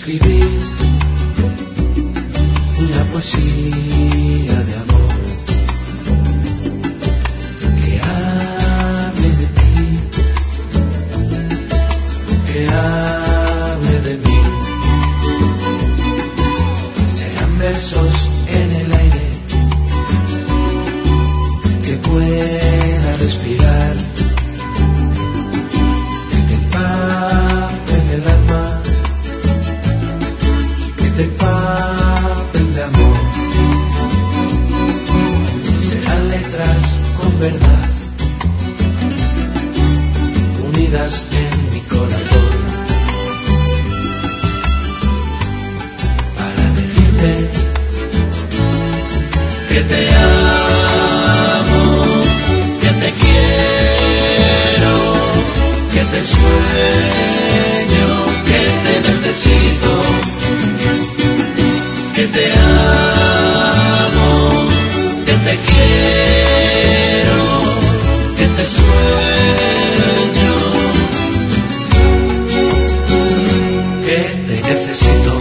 escribir una poesía de amor que hable de ti, que hable de mí. Serán versos en el aire que pueda respirar, que te empapen el alma, que te empapen de amor. Serán letras con verdad, unidas en mi corazón, para decirte que te amo, que te quiero, que te sueño, que te necesito, que te amo, que te quiero, que te sueño, que te necesito.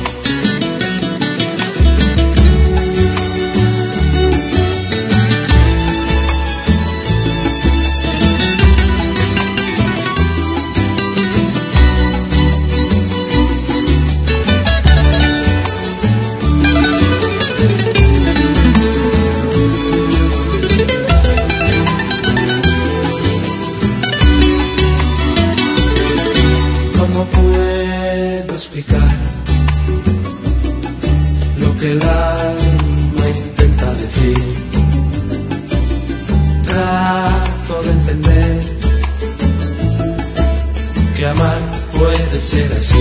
¿Cómo puedo explicar lo que el alma intenta decir? Trato de entender que amar puede ser así.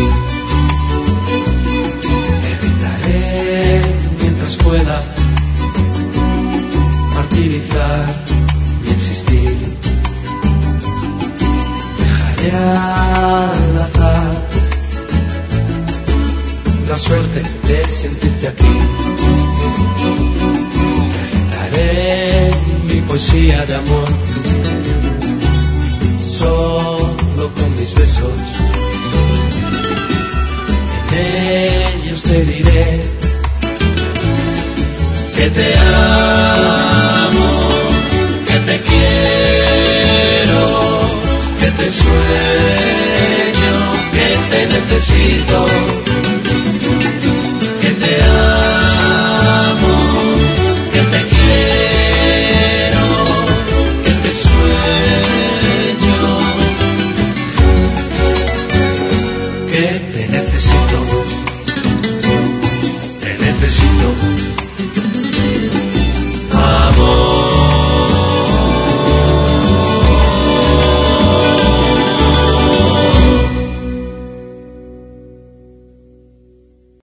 Evitaré mientras pueda martirizar mi existir. Dejaré al azar la suerte de sentirte aquí. Recitaré mi poesía de amor solo con mis besos. En ellos te diré que te amo, que te quiero, que te sueño, que te necesito.